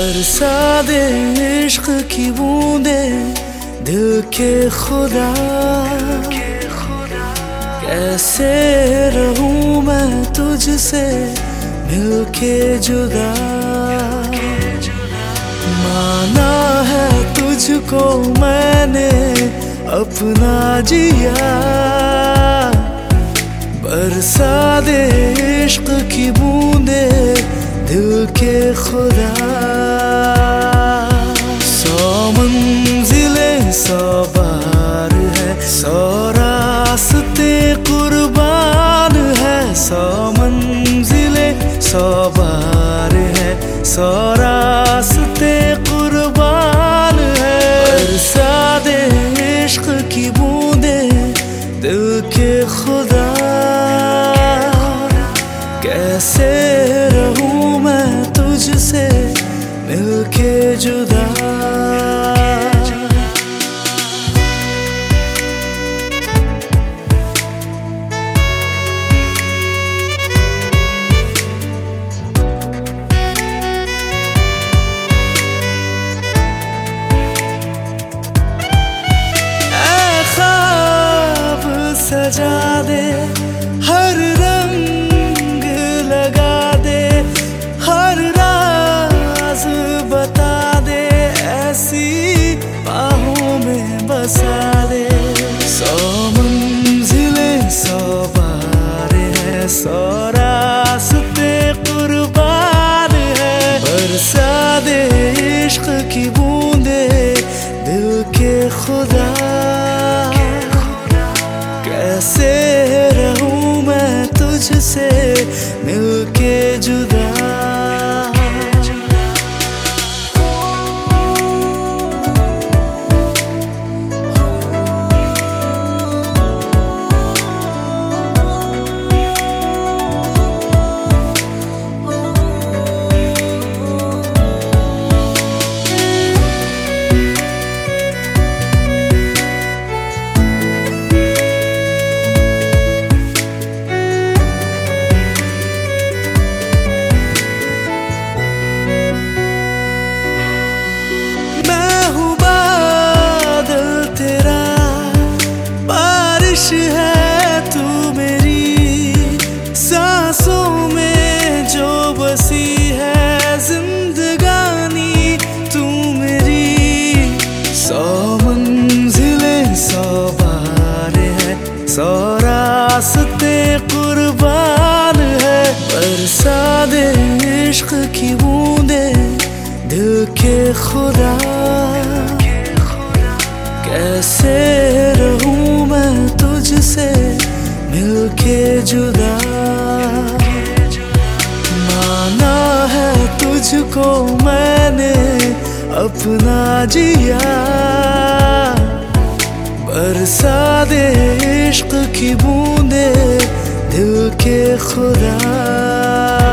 बरसा दे इश्क की बूंदे दिल के खुदा, कैसे रहूं मैं तुझसे मिलके जुदा। माना है तुझको मैंने अपना जिया, बरसा दे इश्क की बूंदे दिल के खुदा। सौ मंजिले सौ बार है, सौ रास्ते कुर्बान है। सौ मंजिले सौ बार है, सौ रास्ते कुर्बान है। बरसा दे इश्क की बूंदे दिल के खुदा, कैसे रहूं मैं तुझसे मिलके जुदा। ऐ ख्वाब सजा दे, हर रंग लगा दे, हर राज बता दे, ऐसी बाहों में बसा दे। सौ मंजिले सौ बार है, सौ रास्ते कुर्बान है। बरसा दे इश्क की बूंदे दिल के खुदा, कैसे रहूं मैं तुझसे मिलके जुदा। है तू मेरी सांसों में जो बसी है, जिंदगानी तू मेरी। सौ मंजिले सौ बार है, सौ रास्ते कुर्बान है। बरसा दे इश्क की बूंदे दिल के खुदा, कैसे रहूं मैं तुझसे मिलके जुदा। माना है तुझको मैंने अपना जिया, बरसा दे इश्क की बूंदे दिल के खुदा।